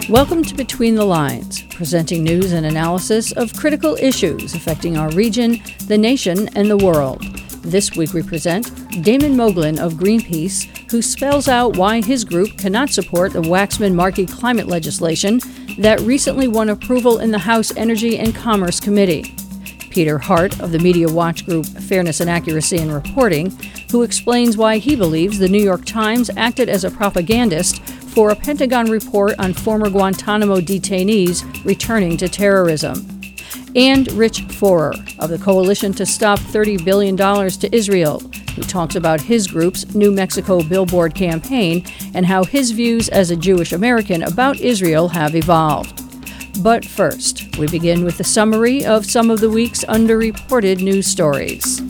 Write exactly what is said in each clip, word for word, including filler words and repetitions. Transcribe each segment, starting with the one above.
Welcome to Between the Lines, presenting news and analysis of critical issues affecting our region, the nation, and the world. This week we present Damon Moglin of Greenpeace, who spells out why his group cannot support the Waxman-Markey climate legislation that recently won approval in the House Energy and Commerce Committee. Peter Hart of the media watch group Fairness and Accuracy in Reporting, who explains why he believes the New York Times acted as a propagandist for a Pentagon report on former Guantanamo detainees returning to terrorism. And Rich Forer of the Coalition to Stop thirty billion dollars to Israel, who talks about his group's New Mexico billboard campaign and how his views as a Jewish American about Israel have evolved. But first, we begin with a summary of some of the week's underreported news stories.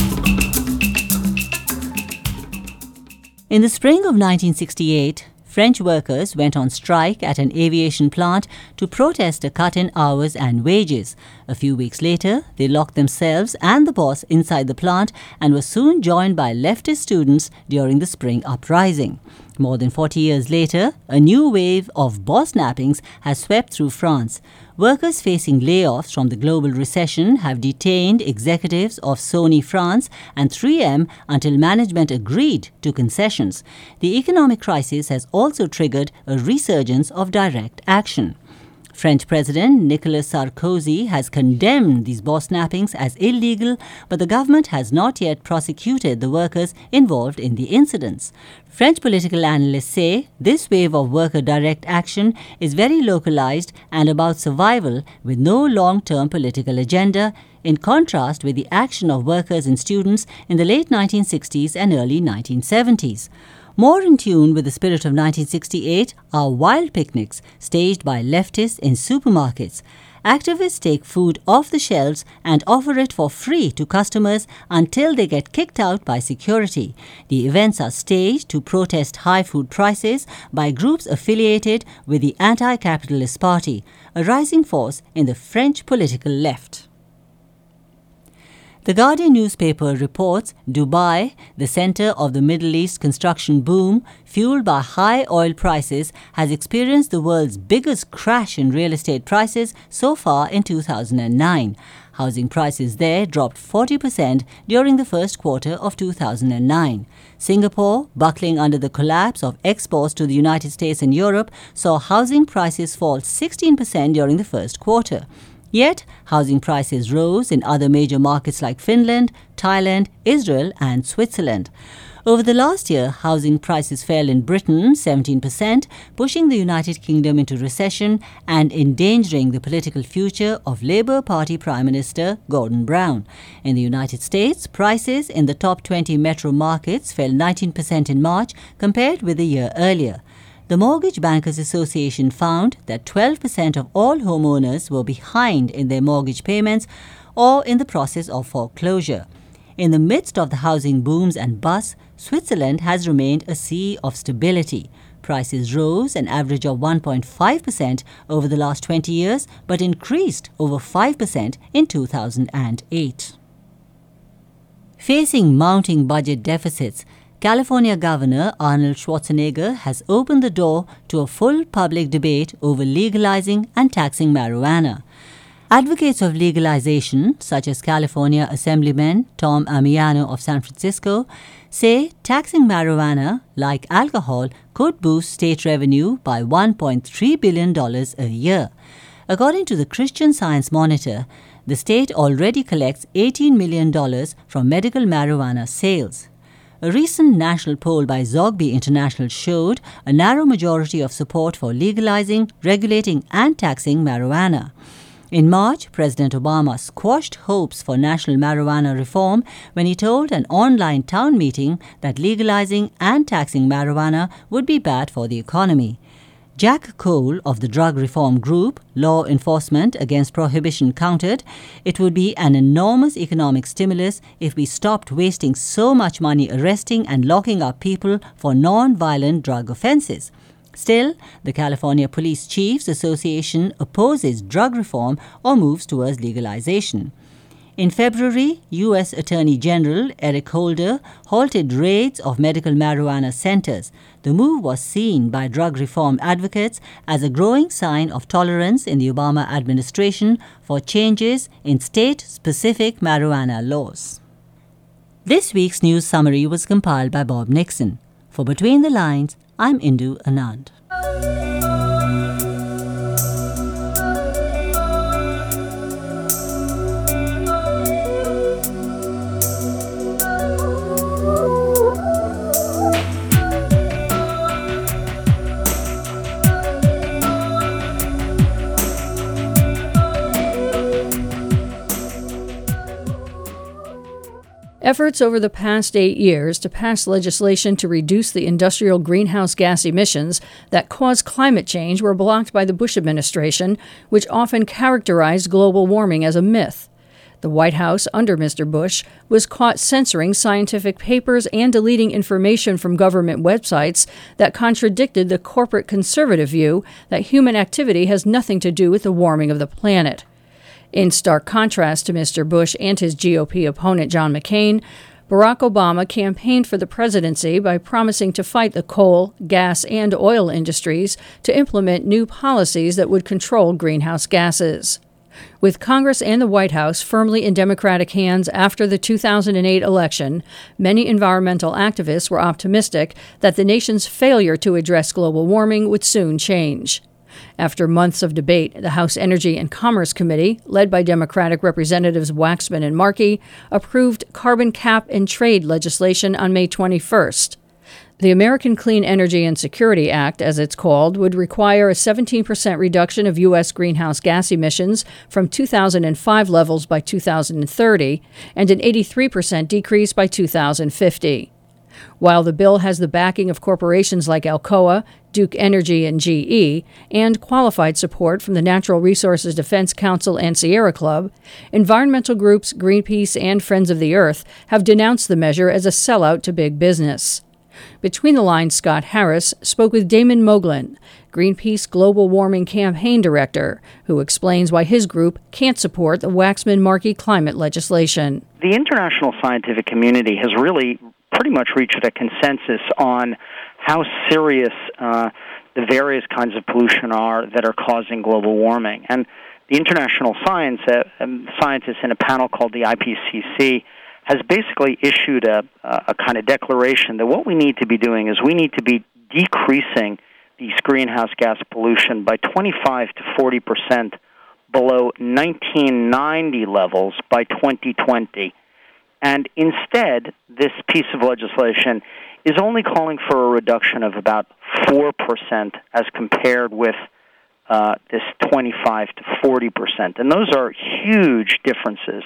In the spring of nineteen sixty-eight, French workers went on strike at an aviation plant to protest a cut in hours and wages. A few weeks later, they locked themselves and the boss inside the plant and were soon joined by leftist students during the spring uprising. More than forty years later, a new wave of boss nappings has swept through France. Workers facing layoffs from the global recession have detained executives of Sony France and three M until management agreed to concessions. The economic crisis has also triggered a resurgence of direct action. French President Nicolas Sarkozy has condemned these boss nappings as illegal, but the government has not yet prosecuted the workers involved in the incidents. French political analysts say this wave of worker direct action is very localized and about survival with no long-term political agenda, in contrast with the action of workers and students in the late nineteen sixties and early nineteen seventies. More in tune with the spirit of nineteen sixty-eight are wild picnics staged by leftists in supermarkets. Activists take food off the shelves and offer it for free to customers until they get kicked out by security. The events are staged to protest high food prices by groups affiliated with the Anti-Capitalist Party, a rising force in the French political left. The Guardian newspaper reports Dubai, the center of the Middle East construction boom, fueled by high oil prices, has experienced the world's biggest crash in real estate prices so far in two thousand nine. Housing prices there dropped forty percent during the first quarter of two thousand nine. Singapore, buckling under the collapse of exports to the United States and Europe, saw housing prices fall sixteen percent during the first quarter. Yet, housing prices rose in other major markets like Finland, Thailand, Israel and Switzerland. Over the last year, housing prices fell in Britain seventeen percent, pushing the United Kingdom into recession and endangering the political future of Labour Party Prime Minister Gordon Brown. In the United States, prices in the top twenty metro markets fell nineteen percent in March compared with a year earlier. The Mortgage Bankers Association found that twelve percent of all homeowners were behind in their mortgage payments or in the process of foreclosure. In the midst of the housing booms and busts, Switzerland has remained a sea of stability. Prices rose an average of one point five percent over the last twenty years, but increased over five percent in two thousand eight. Facing mounting budget deficits, California Governor Arnold Schwarzenegger has opened the door to a full public debate over legalizing and taxing marijuana. Advocates of legalization, such as California Assemblyman Tom Amiano of San Francisco, say taxing marijuana, like alcohol, could boost state revenue by one point three billion dollars a year. According to the Christian Science Monitor, the state already collects eighteen million dollars from medical marijuana sales. A recent national poll by Zogby International showed a narrow majority of support for legalizing, regulating and taxing marijuana. In March, President Obama squashed hopes for national marijuana reform when he told an online town meeting that legalizing and taxing marijuana would be bad for the economy. Jack Cole of the drug reform group Law Enforcement Against Prohibition countered, it would be an enormous economic stimulus if we stopped wasting so much money arresting and locking up people for non-violent drug offenses. Still, the California Police Chiefs Association opposes drug reform or moves towards legalization. In February, U S Attorney General Eric Holder halted raids of medical marijuana centers. The move was seen by drug reform advocates as a growing sign of tolerance in the Obama administration for changes in state-specific marijuana laws. This week's news summary was compiled by Bob Nixon. For Between the Lines, I'm Indu Anand. Efforts over the past eight years to pass legislation to reduce the industrial greenhouse gas emissions that cause climate change were blocked by the Bush administration, which often characterized global warming as a myth. The White House, under Mister Bush, was caught censoring scientific papers and deleting information from government websites that contradicted the corporate conservative view that human activity has nothing to do with the warming of the planet. In stark contrast to Mister Bush and his G O P opponent John McCain, Barack Obama campaigned for the presidency by promising to fight the coal, gas, and oil industries to implement new policies that would control greenhouse gases. With Congress and the White House firmly in Democratic hands after the two thousand eight election, many environmental activists were optimistic that the nation's failure to address global warming would soon change. After months of debate, the House Energy and Commerce Committee, led by Democratic Representatives Waxman and Markey, approved carbon cap and trade legislation on May twenty-first. The American Clean Energy and Security Act, as it's called, would require a seventeen percent reduction of U S greenhouse gas emissions from two thousand five levels by two thousand thirty and an eighty-three percent decrease by two thousand fifty. While the bill has the backing of corporations like Alcoa, Duke Energy, and G E, and qualified support from the Natural Resources Defense Council and Sierra Club, environmental groups Greenpeace and Friends of the Earth have denounced the measure as a sellout to big business. Between the Lines, Scott Harris spoke with Damon Moglin, Greenpeace Global Warming Campaign Director, who explains why his group can't support the Waxman-Markey climate legislation. The international scientific community has really pretty much reached a consensus on how serious uh, the various kinds of pollution are that are causing global warming. And the international science uh, um, scientists in a panel called the I P C C has basically issued a, a kind of declaration that what we need to be doing is we need to be decreasing these greenhouse gas pollution by twenty-five to forty percent below nineteen ninety levels by twenty twenty. And instead, this piece of legislation is only calling for a reduction of about four percent as compared with uh, this twenty-five to forty percent. And those are huge differences.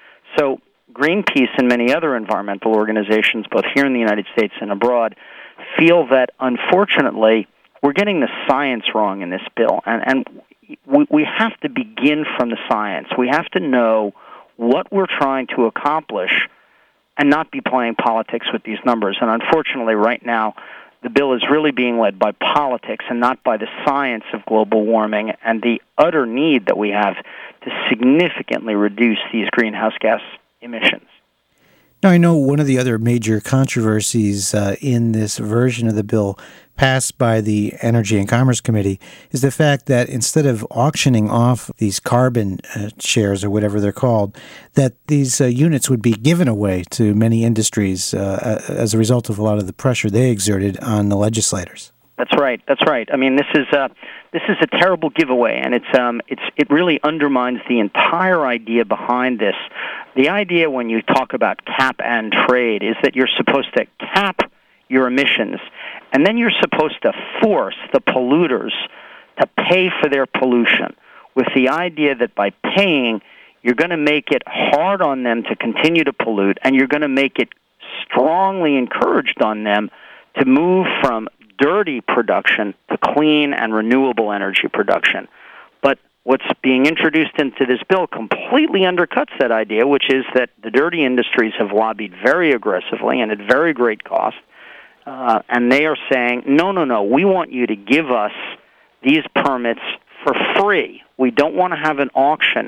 So Greenpeace and many other environmental organizations, both here in the United States and abroad, feel that, unfortunately, we're getting the science wrong in this bill. And, and we, we have to begin from the science. We have to know what we're trying to accomplish and not be playing politics with these numbers. And unfortunately, right now, the bill is really being led by politics and not by the science of global warming and the utter need that we have to significantly reduce these greenhouse gas emissions. Now, I know one of the other major controversies uh, in this version of the bill passed by the Energy and Commerce Committee is the fact that instead of auctioning off these carbon uh, shares or whatever they're called, that these uh, units would be given away to many industries uh, as a result of a lot of the pressure they exerted on the legislators. That's right. That's right. I mean, this is a this is a terrible giveaway, and it's um it's it really undermines the entire idea behind this. The idea when you talk about cap and trade is that you're supposed to cap your emissions, and then you're supposed to force the polluters to pay for their pollution, with the idea that by paying, you're going to make it hard on them to continue to pollute, and you're going to make it strongly encouraged on them to move from dirty production to clean and renewable energy production. But what's being introduced into this bill completely undercuts that idea, which is that the dirty industries have lobbied very aggressively and at very great cost, uh, and they are saying, no, no, no, we want you to give us these permits for free. We don't want to have an auction.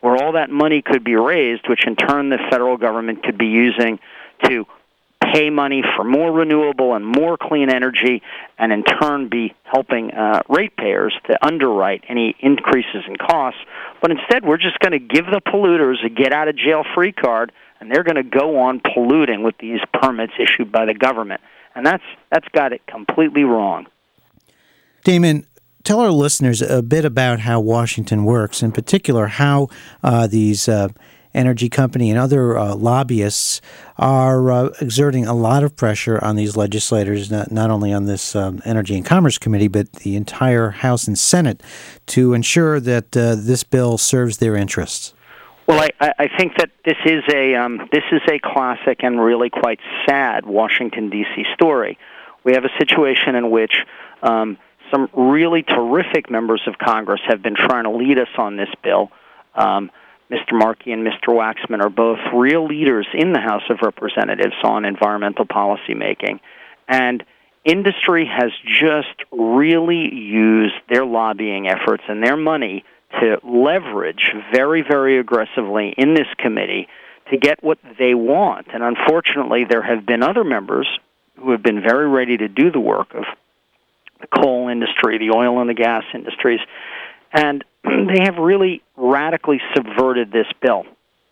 where all that money could be raised, which in turn the federal government could be using to pay money for more renewable and more clean energy, and in turn be helping uh, ratepayers to underwrite any increases in costs. But instead, we're just going to give the polluters a get-out-of-jail-free card, and they're going to go on polluting with these permits issued by the government. And that's that's got it completely wrong. Damon, tell our listeners a bit about how Washington works, in particular how uh, these uh, energy company and other uh, lobbyists are uh, exerting a lot of pressure on these legislators, not, not only on this um, Energy and Commerce Committee, but the entire House and Senate, to ensure that uh, this bill serves their interests. Well, I, I think that this is a um, this is a classic and really quite sad Washington, D C story. We have a situation in which um, some really terrific members of Congress have been trying to lead us on this bill. Um, Mister Markey and Mister Waxman are both real leaders in the House of Representatives on environmental policy making. And industry has just really used their lobbying efforts and their money to leverage very, very aggressively in this committee to get what they want. And unfortunately, there have been other members who have been very ready to do the work of the coal industry, the oil and the gas industries, and they have really radically subverted this bill.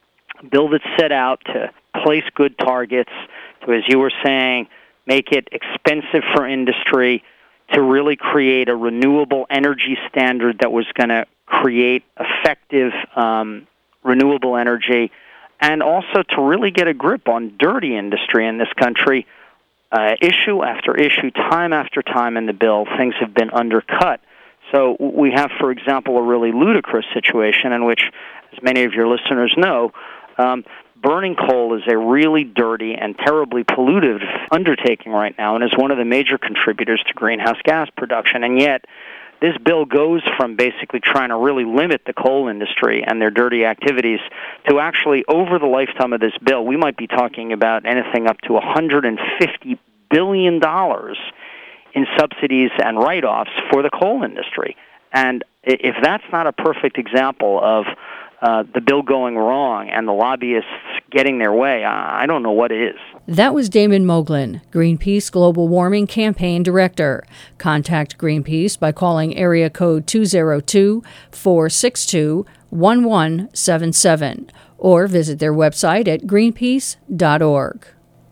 A bill that set out to place good targets, to, as you were saying, make it expensive for industry, to really create a renewable energy standard that was going to create effective um, renewable energy, and also to really get a grip on dirty industry in this country. Uh, issue after issue, time after time in the bill, things have been undercut. So we have, for example, a really ludicrous situation in which, as many of your listeners know, um, burning coal is a really dirty and terribly pollutive undertaking right now and is one of the major contributors to greenhouse gas production. And yet, this bill goes from basically trying to really limit the coal industry and their dirty activities to actually, over the lifetime of this bill, we might be talking about anything up to one hundred fifty billion dollars in subsidies and write-offs for the coal industry. And if that's not a perfect example of uh, the bill going wrong and the lobbyists getting their way, I don't know what is. That was Damon Moglin, Greenpeace Global Warming Campaign Director. Contact Greenpeace by calling area code two oh two, four six two, one one seven seven or visit their website at greenpeace dot org.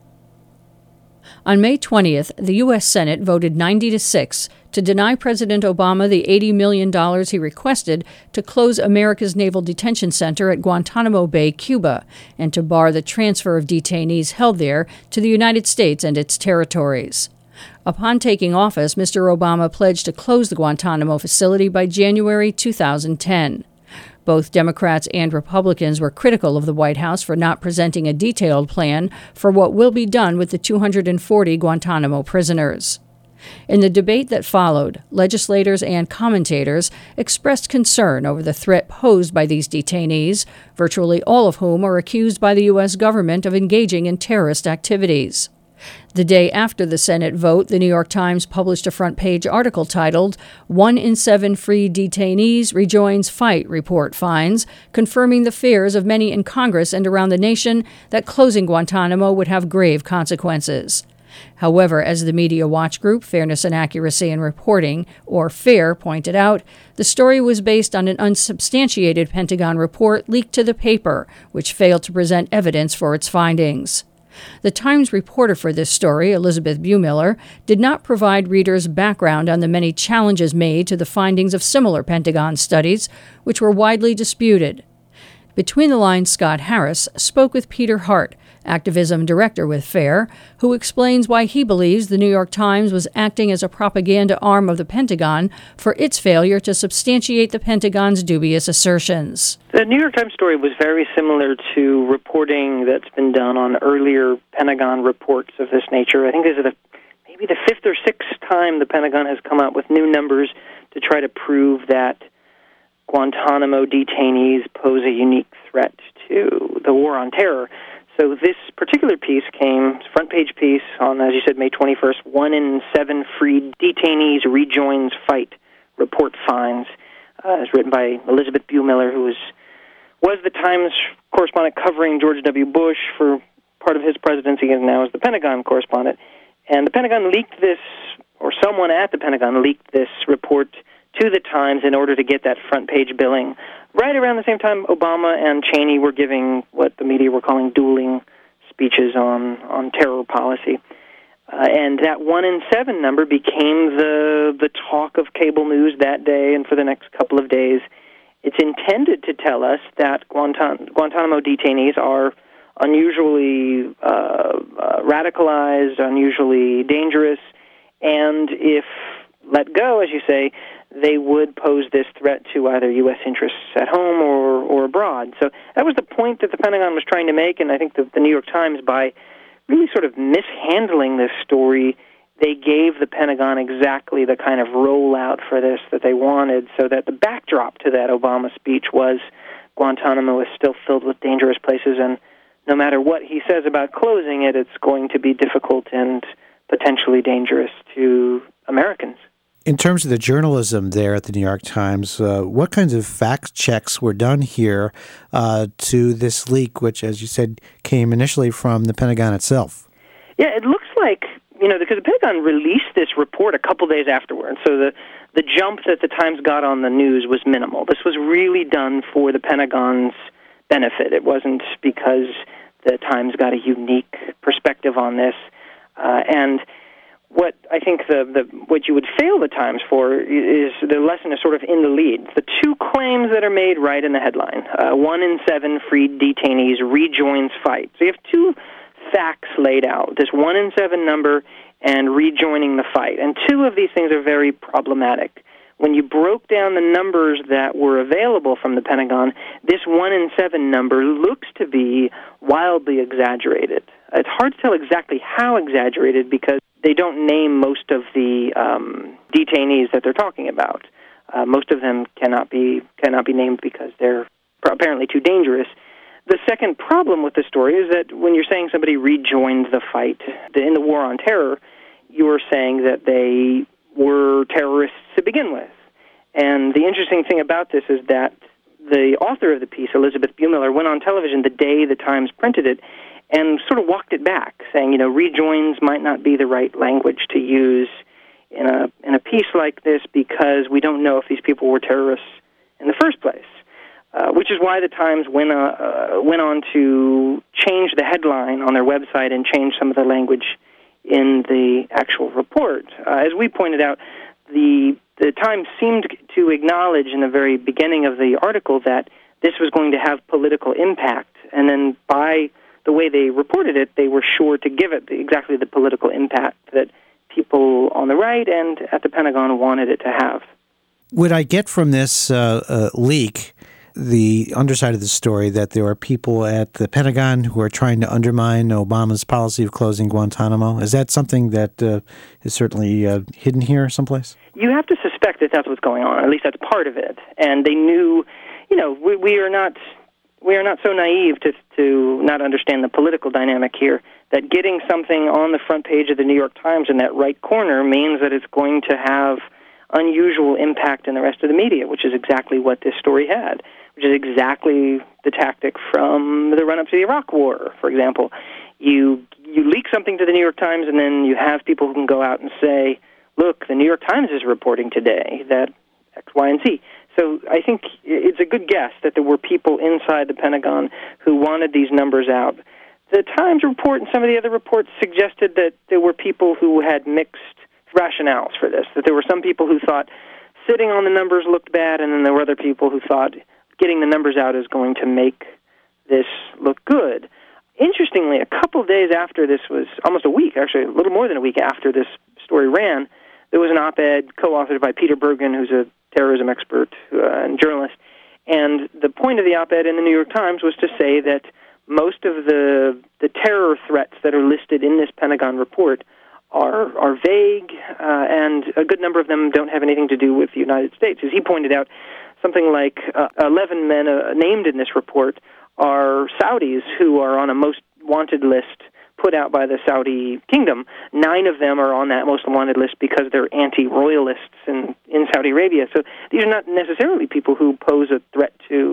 On May twentieth, the U S Senate voted ninety to six to deny President Obama the eighty million dollars he requested to close America's Naval Detention Center at Guantanamo Bay, Cuba, and to bar the transfer of detainees held there to the United States and its territories. Upon taking office, Mister Obama pledged to close the Guantanamo facility by January two thousand ten. Both Democrats and Republicans were critical of the White House for not presenting a detailed plan for what will be done with the two hundred forty Guantanamo prisoners. In the debate that followed, legislators and commentators expressed concern over the threat posed by these detainees, virtually all of whom are accused by the U S government of engaging in terrorist activities. The day after the Senate vote, the New York Times published a front-page article titled, One in Seven Free Detainees Rejoins Fight, Report Finds, confirming the fears of many in Congress and around the nation that closing Guantanamo would have grave consequences. However, as the media watch group Fairness and Accuracy in Reporting, or FAIR, pointed out, the story was based on an unsubstantiated Pentagon report leaked to the paper, which failed to present evidence for its findings. The Times reporter for this story, Elizabeth Buemiller, did not provide readers background on the many challenges made to the findings of similar Pentagon studies, which were widely disputed. Between the Lines, Scott Harris spoke with Peter Hart, activism director with FAIR, who explains why he believes the New York Times was acting as a propaganda arm of the Pentagon for its failure to substantiate the Pentagon's dubious assertions. The New York Times story was very similar to reporting that's been done on earlier Pentagon reports of this nature. I think this is the, maybe the fifth or sixth time the Pentagon has come out with new numbers to try to prove that Guantanamo detainees pose a unique threat to the war on terror. So this particular piece came, front page piece, on, as you said, May twenty-first, One in Seven Freed Detainees Rejoins Fight, Report Finds. Uh, it's written by Elizabeth Buemiller, who was was the Times correspondent covering George W. Bush for part of his presidency, and now is the Pentagon correspondent. And the Pentagon leaked this, or someone at the Pentagon leaked this report to the Times in order to get that front-page billing. Right around the same time, Obama and Cheney were giving what the media were calling dueling speeches on, on terror policy. Uh, and that one in seven number became the the talk of cable news that day and for the next couple of days. It's intended to tell us that Guantan- Guantanamo detainees are unusually uh, uh, radicalized, unusually dangerous, and if let go, as you say, they would pose this threat to either U S interests at home or, or abroad. So that was the point that the Pentagon was trying to make, and I think the, the New York Times, by really sort of mishandling this story, they gave the Pentagon exactly the kind of rollout for this that they wanted, so that the backdrop to that Obama speech was Guantanamo is still filled with dangerous places, and no matter what he says about closing it, it's going to be difficult and potentially dangerous to Americans. In terms of the journalism there at the New York Times, uh, what kinds of fact checks were done here uh, to this leak, which, as you said, came initially from the Pentagon itself? Yeah, it looks like, you know, because the Pentagon released this report a couple days afterwards, so the, the jump that the Times got on the news was minimal. This was really done for the Pentagon's benefit. It wasn't because the Times got a unique perspective on this. Uh, and what I think the, the what you would fail the Times for is the lesson is sort of in the lead. The two claims that are made right in the headline: uh, one in seven freed detainees rejoins fight. So you have two facts laid out: this one in seven number and rejoining the fight. And two of these things are very problematic. When you broke down the numbers that were available from the Pentagon, this one in seven number looks to be wildly exaggerated. It's hard to tell exactly how exaggerated because they don't name most of the um, detainees that they're talking about. Uh, most of them cannot be cannot be named because they're apparently too dangerous. The second problem with the story is that when you're saying somebody rejoined the fight in the war on terror, you're saying that they were terrorists to begin with. And the interesting thing about this is that the author of the piece, Elizabeth Buehmiller, went on television the day the Times printed it and sort of walked it back, saying, you know, rejoins might not be the right language to use in a in a piece like this because we don't know if these people were terrorists in the first place, uh, which is why the Times went, uh, uh, went on to change the headline on their website and change some of the language in the actual report. Uh, as we pointed out, the the Times seemed to acknowledge in the very beginning of the article that this was going to have political impact, and then by the way they reported it, they were sure to give it the, exactly the political impact that people on the right and at the Pentagon wanted it to have. Would I get from this uh, uh, leak the underside of the story that there are people at the Pentagon who are trying to undermine Obama's policy of closing Guantanamo? Is that something that uh, is certainly uh, hidden here someplace? You have to suspect that that's what's going on. At least that's part of it. And they knew, you know, we, we are not we are not so naive to to not understand the political dynamic here, that getting something on the front page of the New York Times in that right corner means that it's going to have unusual impact in the rest of the media, which is exactly what this story had, which is exactly the tactic from the run-up to the Iraq War, for example. You you leak something to the New York Times, and then you have people who can go out and say, look, the New York Times is reporting today that X, Y, and Z. So I think it's a good guess that there were people inside the Pentagon who wanted these numbers out. The Times report and some of the other reports suggested that there were people who had mixed rationales for this, that there were some people who thought sitting on the numbers looked bad, and then there were other people who thought getting the numbers out is going to make this look good. Interestingly, a couple days after this was, almost a week, actually a little more than a week after this story ran, there was an op-ed co-authored by Peter Bergen, who's a terrorism expert uh, and journalist, and the point of the op-ed in the New York Times was to say that most of the the terror threats that are listed in this Pentagon report are are vague, uh, and a good number of them don't have anything to do with the United States. As he pointed out, something like uh, eleven men uh, named in this report are Saudis who are on a most wanted list put out by the Saudi kingdom. Nine of them are on that most wanted list because they're anti-royalists in, in Saudi Arabia. So these are not necessarily people who pose a threat to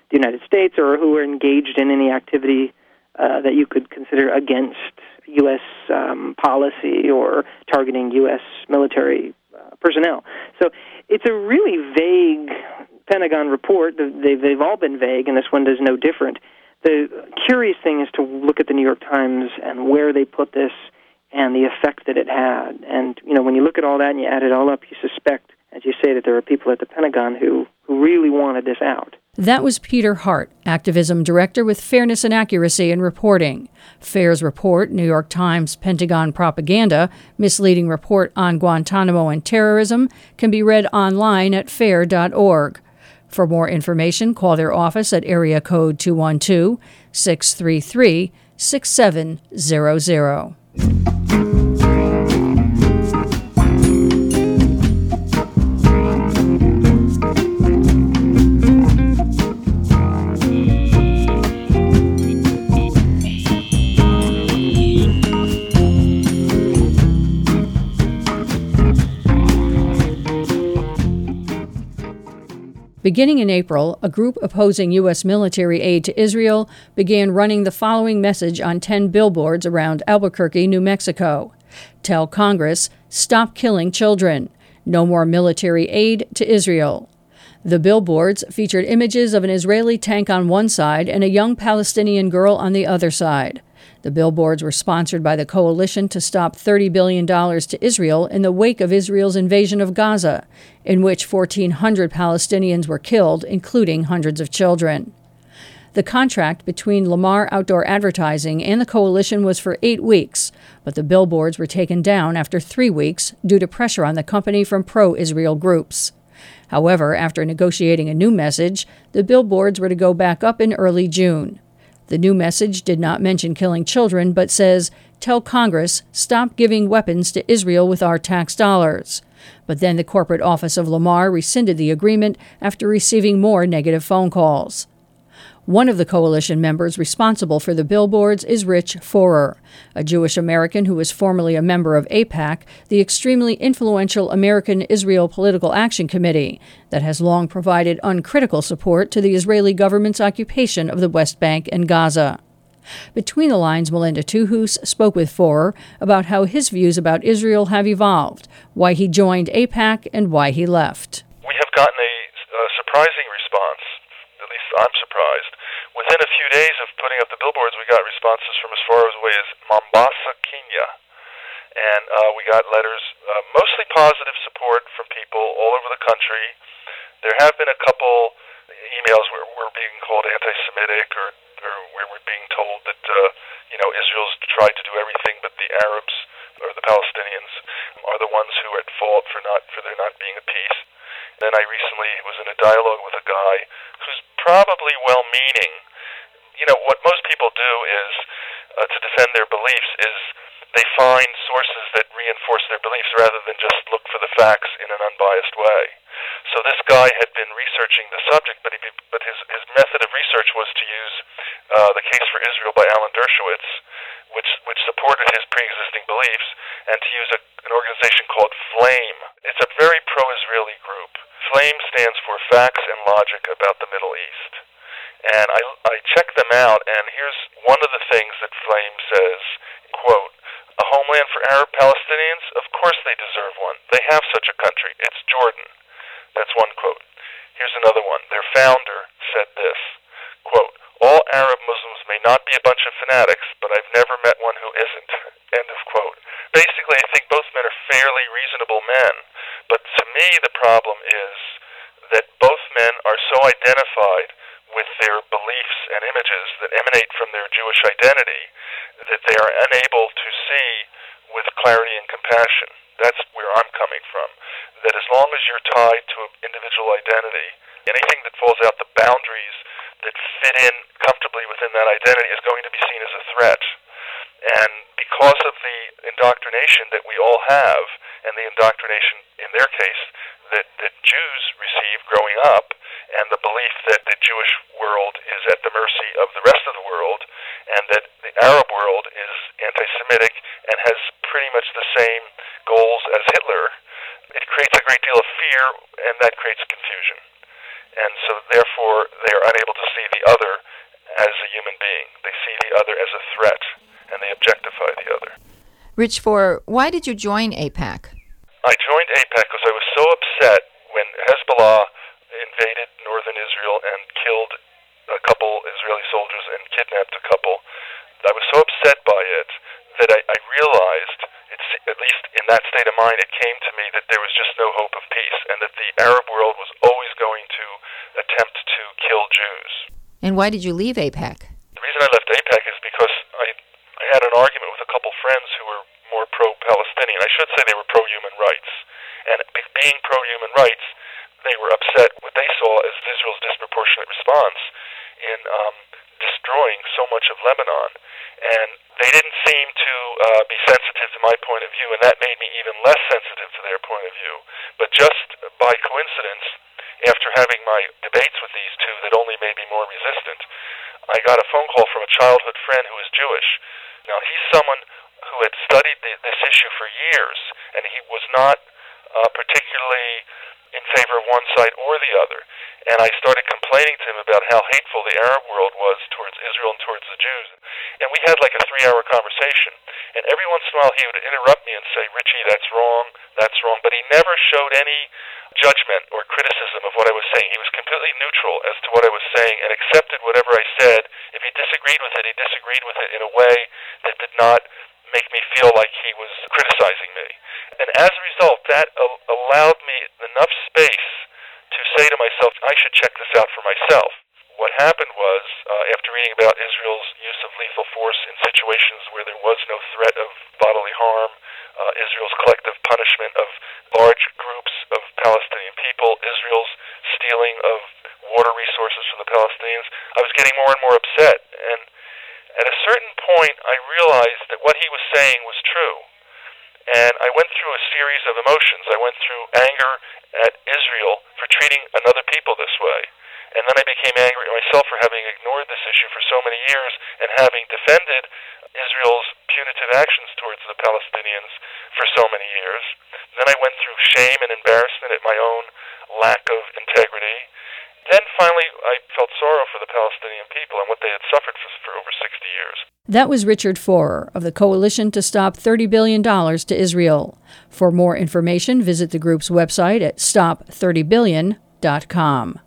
the United States or who are engaged in any activity uh, that you could consider against U S um, policy or targeting U S military uh, personnel. So it's a really vague Pentagon report. They've, they've all been vague, and this one does no different. The curious thing is to look at the New York Times and where they put this and the effect that it had. And, you know, when you look at all that and you add it all up, you suspect, as you say, that there are people at the Pentagon who, who really wanted this out. That was Peter Hart, Activism Director with Fairness and Accuracy in Reporting. FAIR's report, New York Times Pentagon Propaganda, Misleading Report on Guantanamo and Terrorism, can be read online at fair dot org. For more information, call their office at area code two one two, six three three, six seven zero zero. Beginning in April, a group opposing U S military aid to Israel began running the following message on ten billboards around Albuquerque, New Mexico. Tell Congress, stop killing children. No more military aid to Israel. The billboards featured images of an Israeli tank on one side and a young Palestinian girl on the other side. The billboards were sponsored by the Coalition to Stop thirty billion dollars to Israel in the wake of Israel's invasion of Gaza, in which fourteen hundred Palestinians were killed, including hundreds of children. The contract between Lamar Outdoor Advertising and the Coalition was for eight weeks, but the billboards were taken down after three weeks due to pressure on the company from pro-Israel groups. However, after negotiating a new message, the billboards were to go back up in early June. The new message did not mention killing children, but says, tell Congress, stop giving weapons to Israel with our tax dollars. But then the corporate office of Lamar rescinded the agreement after receiving more negative phone calls. One of the coalition members responsible for the billboards is Rich Forer, a Jewish American who was formerly a member of AIPAC, the extremely influential American Israel Political Action Committee that has long provided uncritical support to the Israeli government's occupation of the West Bank and Gaza. Between the lines, Melinda Tuhus spoke with Forer about how his views about Israel have evolved, why he joined AIPAC, and why he left. We have gotten a, a surprising response. At least I'm surprised. Within a few days of putting up the billboards, we got responses from as far away as Mombasa, Kenya. And uh, we got letters, uh, mostly positive support from people all over the country. There have been a couple emails where we're being called anti-Semitic or, or where we're being told that, uh, you know, Israel's tried to do everything, but the Arabs or the Palestinians are the ones who are at fault for not for there not being a peace. Then I recently was in a dialogue with a guy who's probably well-meaning. You know, what most people do is, uh, to defend their beliefs, is they find sources that reinforce their beliefs rather than just look for the facts in an unbiased way. So this guy had been researching the subject, but he, but his, his method of research was to use uh, The Case for Israel by Alan Dershowitz, which which supported his pre-existing beliefs, and to use a, an organization called FLAME. It's a very pro-Israeli group. FLAME stands for Facts and Logic About the Middle East. And I, I checked them out, and here's one of the things that FLAME says, quote, a homeland for Arab Palestinians? Of course they deserve one. They have such a country. It's Jordan. That's one quote. Here's another one. Their founder said this, quote, all Arab Muslims may not be a bunch of fanatics, but I've never met one who isn't. End of quote. Basically, I think both men are fairly reasonable men, but to me the problem is that both men are so identified with their beliefs and images that emanate from their Jewish identity that they are unable to see with clarity and compassion. That's where I'm coming from. That as long as you're tied to an individual identity, anything that falls out the boundaries that fit in comfortably within that identity is going to be seen as a threat. And because of the indoctrination that we all have, and the indoctrination, in their case, that, that Jews receive growing up, and the belief that the Jewish world is at the mercy of the rest of the world, and that the Arab world is anti-Semitic and has pretty much the same goals as Hitler, it creates a great deal of fear, and that creates confusion. And so, therefore, they are unable to see and they objectify the other. Rich Forer, why did you join AIPAC? I joined AIPAC because I was so upset when Hezbollah invaded northern Israel and killed a couple Israeli soldiers and kidnapped a couple. I was so upset by it that I, I realized, it's, at least in that state of mind, it came to me that there was just no hope of peace and that the Arab world was always going to attempt to kill Jews. And why did you leave AIPAC? The reason I left AIPAC is because I, I had an argument with a couple friends who were more pro-Palestinian. I should say they were pro-human rights. And being pro-human rights, they were upset what they saw as Israel's disproportionate response in um, destroying so much of Lebanon. And they didn't seem to uh, be sensitive to my point of view, and that made me even less sensitive to their point of view. But just by coincidence, after having my debates with these two that only made me more resistant, I got a phone call from a childhood friend who is Jewish. Now, he's someone who had studied the, this issue for years, and he was not uh, particularly in favor of one side or the other. And I started complaining to him about how hateful the Arab world was towards Israel and towards the Jews. And we had like a three-hour conversation. And every once in a while he would interrupt me and say, Richie, that's wrong, that's wrong. But he never showed any judgment or criticism of what I was saying. He was completely neutral as to what I was saying and accepted whatever I said. If he disagreed with it, he disagreed with it in a way that did not make me feel like he was criticizing me. And as a result, that uh, allowed me enough space to say to myself, I should check this out for myself. What happened was, uh, after reading about Israel's use of lethal force in situations where there was no threat of bodily harm, uh, Israel's collective punishment of large groups of Palestinian people, Israel's stealing of water resources from the Palestinians, I was getting more and more upset. And at a certain point, I realized that what he was saying was true. And I went through a series of emotions. I went through anger at Israel for treating another people this way. And then I became angry at myself for having ignored this issue for so many years and having defended Israel's punitive actions towards the Palestinians for so many years. Then I went through shame and embarrassment at my own lack of integrity. Then finally I felt sorrow for the Palestinian people and what they had suffered for, for over sixty years. That was Richard Forer of the Coalition to Stop thirty billion dollars to Israel. For more information, visit the group's website at stop thirty billion dot com.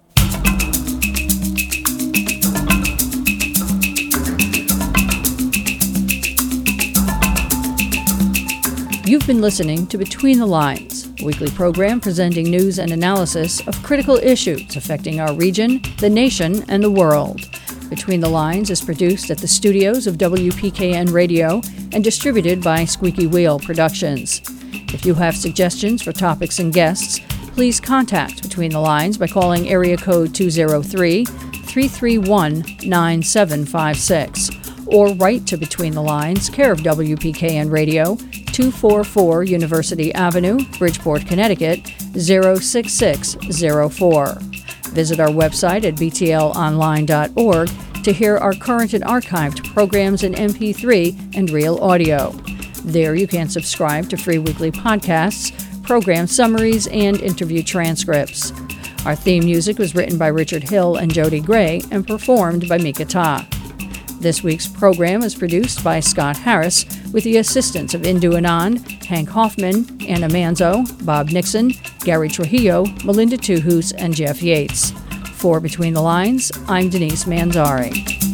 You've been listening to Between the Lines, a weekly program presenting news and analysis of critical issues affecting our region, the nation, and the world. Between the Lines is produced at the studios of W P K N Radio and distributed by Squeaky Wheel Productions. If you have suggestions for topics and guests, please contact Between the Lines by calling area code two oh three, three three one, nine seven five six or write to Between the Lines, care of W P K N Radio, two forty-four University Avenue, Bridgeport, Connecticut, zero six six zero four. Visit our website at b t l online dot org to hear our current and archived programs in M P three and real audio. There you can subscribe to free weekly podcasts, program summaries, and interview transcripts. Our theme music was written by Richard Hill and Jody Gray and performed by Mika Ta. This week's program is produced by Scott Harris with the assistance of Indu Anand, Hank Hoffman, Anna Manzo, Bob Nixon, Gary Trujillo, Melinda Tuhus, and Jeff Yates. For Between the Lines, I'm Denise Manzari.